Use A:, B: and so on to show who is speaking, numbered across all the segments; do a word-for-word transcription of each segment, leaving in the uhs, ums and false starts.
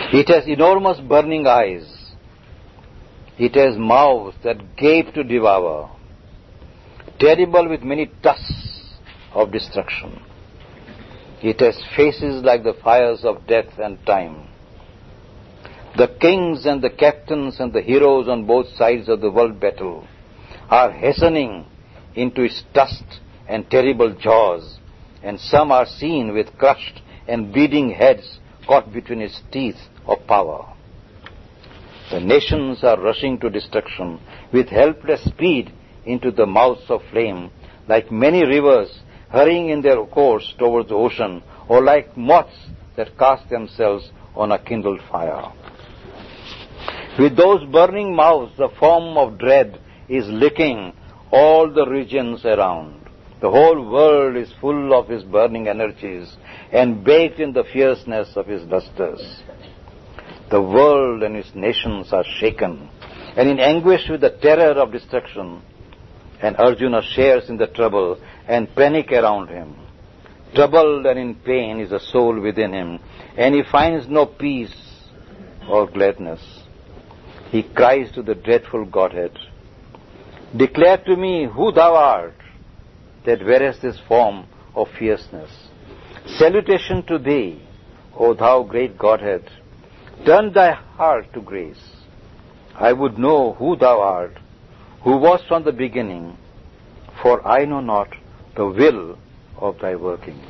A: It has enormous burning eyes. It has mouths that gape to devour, terrible with many tusks of destruction. It has faces like the fires of death and time. The kings and the captains and the heroes on both sides of the world battle are hastening into its tusked and terrible jaws, and some are seen with crushed and bleeding heads caught between its teeth of power. The nations are rushing to destruction with helpless speed into the mouths of flame, like many rivers hurrying in their course towards the ocean, or like moths that cast themselves on a kindled fire. With those burning mouths, the foam of dread is licking all the regions around. The whole world is full of his burning energies and baked in the fierceness of his lusters. The world and its nations are shaken, and in anguish with the terror of destruction, and Arjuna shares in the trouble and panic around him. Troubled and in pain is the soul within him, and he finds no peace or gladness. He cries to the dreadful Godhead, "Declare to me who thou art, that wearest this form of fierceness. Salutation to thee, O thou great Godhead. Turn thy heart to grace. I would know who thou art, who was from the beginning, for I know not the will of thy workings."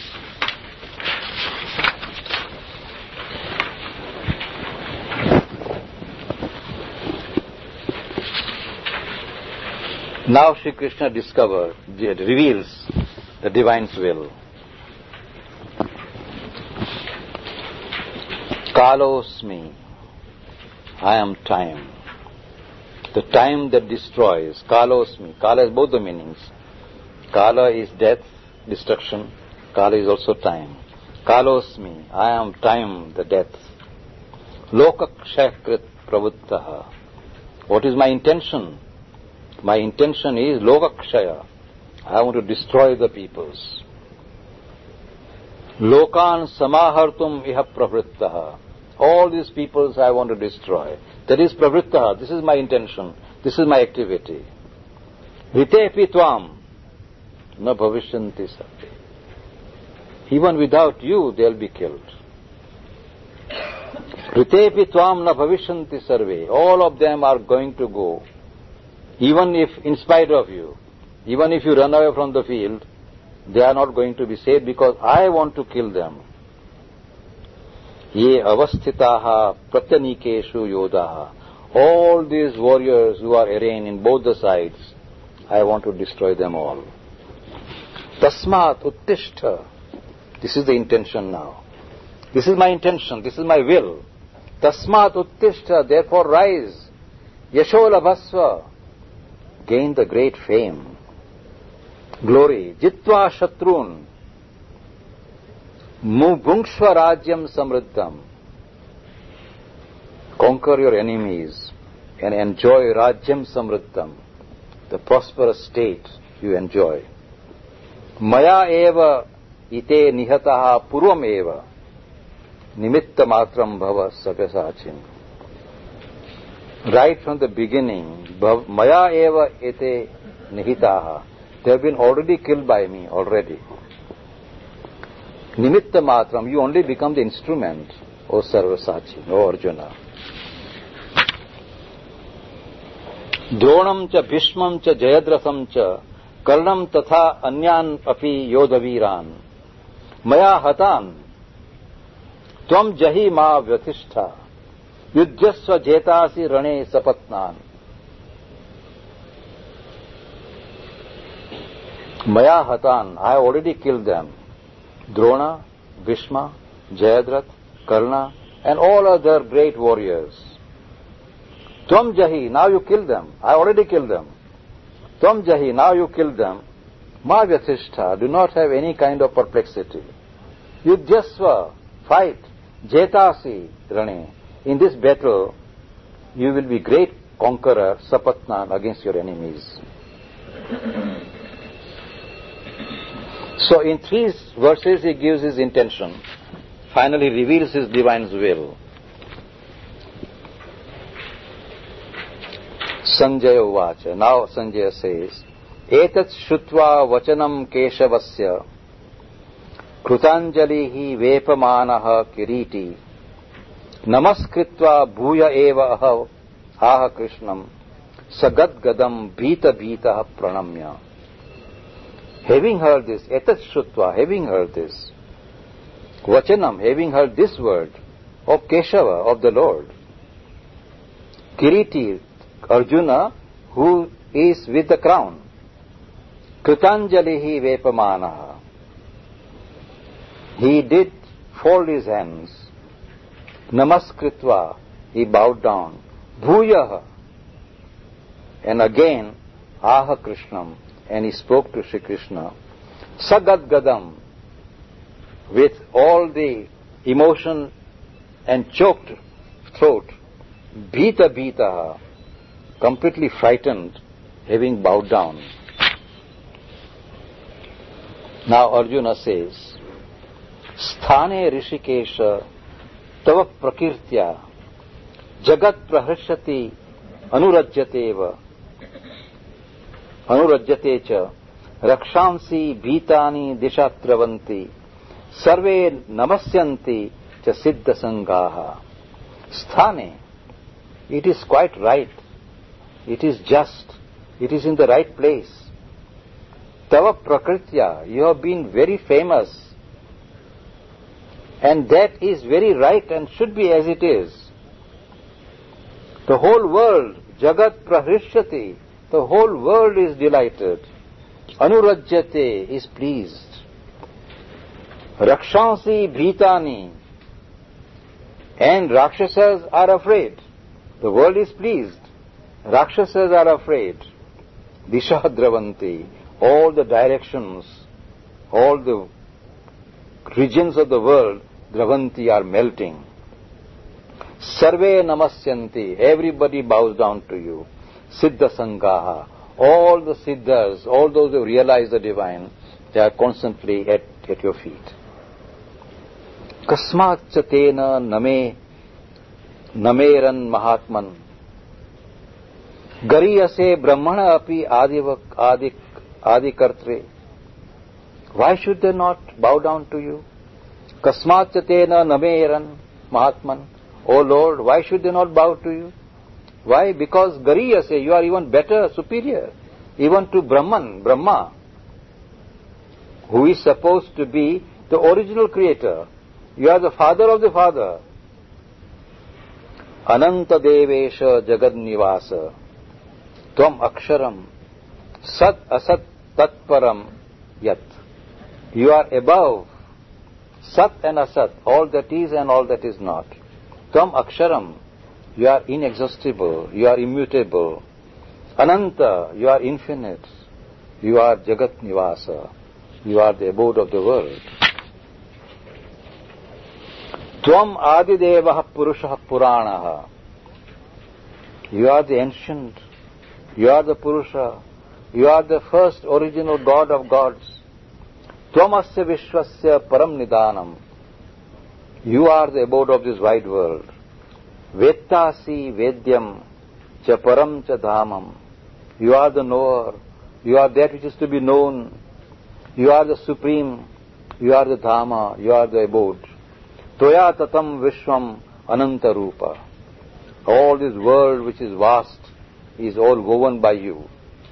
A: Now Sri Krishna discovers, reveals the divine's will. Kalosmi, I am time. The time that destroys. Kalosmi. Kala has both the meanings. Kala is death, destruction. Kala is also time. Kalosmi, I am time, the death. Lokakshayakrit pravuttaha. What is my intention? My intention is Lokakshaya. I want to destroy the peoples. Lokan samahartum iha pravrittaha. All these peoples I want to destroy. That is pravrittaha. This is my intention. This is my activity. Ritepi tvam na bhavishyanti sarve. Even without you, they will be killed. Ritepi tvam na bhavishyanti sarve. All of them are going to go. Even if, in spite of you, even if you run away from the field, they are not going to be saved because I want to kill them. Ye avasthitaha pratyanikeshu yodaha. All these warriors who are arrayed in both the sides, I want to destroy them all. Tasmat uttishta. This is the intention now. This is my intention. This is my will. Tasmat uttishta. Therefore rise. Yashola bhasva. Gain the great fame, glory. Jitva shatrun. Bhungshva rajyam samriddham. Conquer your enemies and enjoy rajyam samriddham, the prosperous state you enjoy. Maya eva ite nihataha purvam eva nimitta matram bhava savyasachin. Right from the beginning, maya eva ete nihitaha. They have been already killed by me, already. Nimitta matram, you only become the instrument, O Sarvasachi, O Arjuna. Dronam cha Bhishmam cha Jayadratham cha Karnam tatha anyan api yodhaviran maya hatan tvam jahi ma vyatishta Yudhyasva jetasi rane sapatnan. Maya hatan, I already killed them. Drona, Bhishma, Jayadrath, Karna, and all other great warriors. Tvam jahi, now you kill them. I already killed them. Tvam jahi, now you kill them. Ma vyatishta, do not have any kind of perplexity. Yudhyasva, fight. Jetasi rane. In this battle, you will be great conqueror, sapatnan, against your enemies. So in three verses he gives his intention, finally reveals his divine's will. Sanjaya Uvacha. Now Sanjaya says, Etat Shrutva Vachanam Keshavasya Krutanjalihi Vepamanaha Kiriti Namaskritva Bhuya Eva Aha, aha Krishnam Sagad Gadam Bhita Bhita Pranamya. Having heard this, Etat Shrutva, having heard this, Vachanam, having heard this word of Keshava, of the Lord, Kiriti, Arjuna, who is with the crown, Kritanjalihi Vepamanaha, he did fold his hands, Namaskritva, he bowed down, Bhuyaha, and again, Aha Krishnam, and he spoke to Shri Krishna, Sagad Gadam, with all the emotion and choked throat, Bhita Bhita, completely frightened, having bowed down. Now Arjuna says, Sthane Rishikesha Tava Prakirtya Jagat Prahrishati Anurajyateva Anurajyate cha Rakshamsi Bhitani Dishatravanti Sarve Namasyanti cha Siddha Sangaha. Sthane, it is quite right. It is just. It is in the right place. Tava Prakritya, you have been very famous. And that is very right and should be as it is. The whole world, Jagat Prahrishati, the whole world is delighted. Anurajyate is pleased. Rakshansi Bhitani, and Rakshasas are afraid. The world is pleased. Rakshasas are afraid. Dishadravanti, all the directions, all the regions of the world, Dravanti, are melting. Sarve Namasyanti, everybody bows down to you. Siddha Sangaha, all the Siddhas, all those who realize the divine, they are constantly at, at your feet. Kasmat Chatena Name Nameran Mahatman Gariyase Brahmana Api Adivak Adik Adikartre. Why should they not bow down to you? Kasmat Chatena Nameran Mahatman. O Lord, why should they not bow to you? Why? Because Gariyase, you are even better, superior, even to Brahman, Brahma, who is supposed to be the original creator. You are the father of the father. Ananta Devesha Jagad Nivasa Tvam Aksharam Sat Asat Tatparam Yat. You are above Sat and Asat, all that is and all that is not. Tvam Aksharam, you are inexhaustible, you are immutable. Ananta, you are infinite. You are Jagat Nivasa, you are the abode of the world. Tvam Adidevah Purusha Puranaha. You are the ancient, you are the Purusha, you are the first original God of gods. Tvamasya Vishwasya Param Nidanam. You are the abode of this wide world. Vettasi Vedyam Cha Param Cha Dhamam. You are the knower, you are that which is to be known, you are the supreme, you are the Dhama, you are the abode. Toya tatam vishwam ananta rupa. All this world which is vast is all woven by you.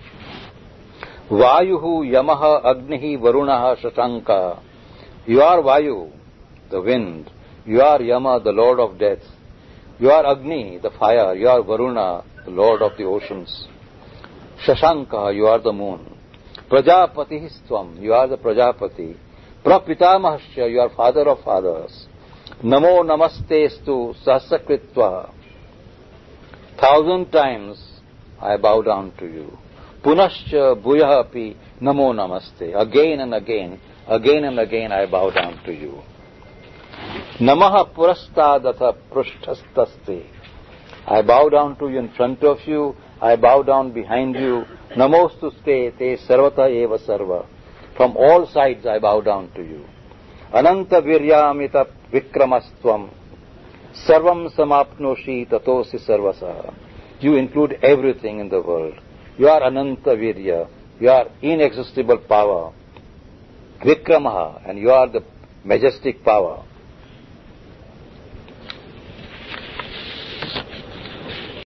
A: Vayuhu yamaha agnihi varunaha shashanka. You are Vayu, the wind. You are Yama, the lord of death. You are Agni, the fire. You are Varuna, the lord of the oceans. Shashanka, you are the moon. Prajapatihistvam, you are the Prajapati. Prapitamahasya, you are father of fathers. Namo namastestu sahasrakritva. Thousand times I bow down to you. Punascha bhuyahapi namo namaste. Again and again, again and again I bow down to you. Namaha purastadatha prushtastaste. I bow down to you in front of you, I bow down behind you. Namostuste te sarvata eva sarva. From all sides I bow down to you. Ananta viryamita vikramastvam sarvam samapnoshi tatosi sarvasa. You include everything in the world. You are Ananta Virya. You are inexhaustible power. Vikramaha, and you are the majestic power.